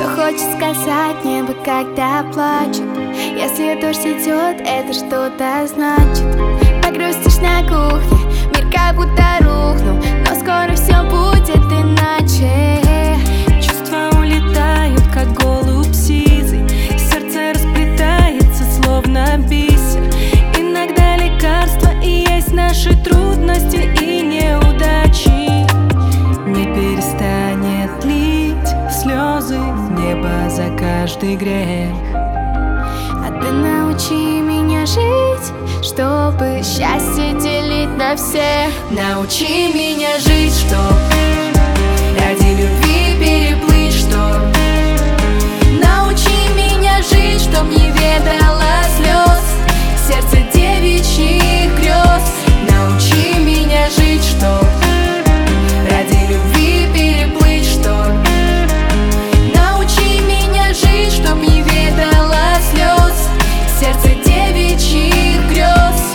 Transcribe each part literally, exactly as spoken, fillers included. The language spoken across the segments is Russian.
Что хочет сказать небо, когда плачет? Если дождь идет, это что-то значит. Погрустишь на кухне, мир как будто рухнул, но скоро все будет иначе. Чувства улетают, как голубь сизый, сердце расплетается, словно бисер. Иногда лекарства и есть наши трудности и неудачи. Не перестанет лить слезы в небо за каждый грех. А ты научи меня жить, чтобы счастье делить на всех. Научи меня жить, чтоб ради любви переплыть, чтоб научи меня жить, чтоб не ведала слез сердце девичьих грез. Научи меня жить, чтоб ради любви переплыть, чтоб научи меня жить, чтоб не ведала слез сердце девичьих грез.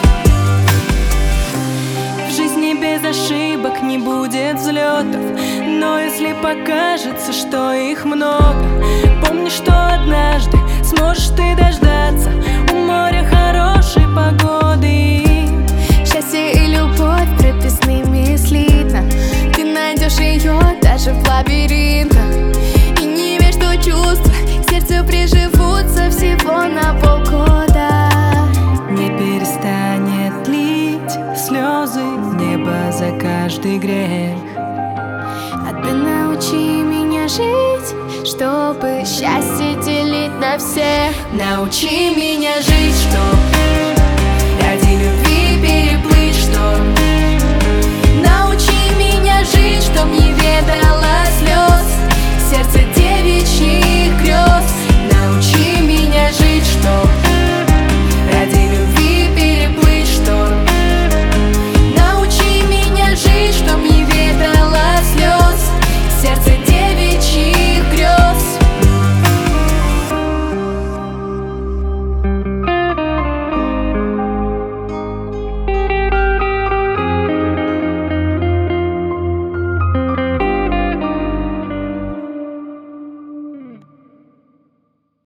В жизни без ошибок не будет взлетов, но если покажется, что их много, помни, что однажды сможешь ты дождаться у моря хорошей погоды. Счастье и любовь прописными слитно, ты найдешь ее даже в лабиринтах. И не верь, что чувства к сердцу приживутся всего на полгода. Не перестанет лить слезы в небо за каждый грех. А ты научи меня жить, чтобы счастье делить на всех. Научи меня жить, чтоб ради любви переплыть, чтоб научи меня жить, чтоб не ведала слез сердце девичьих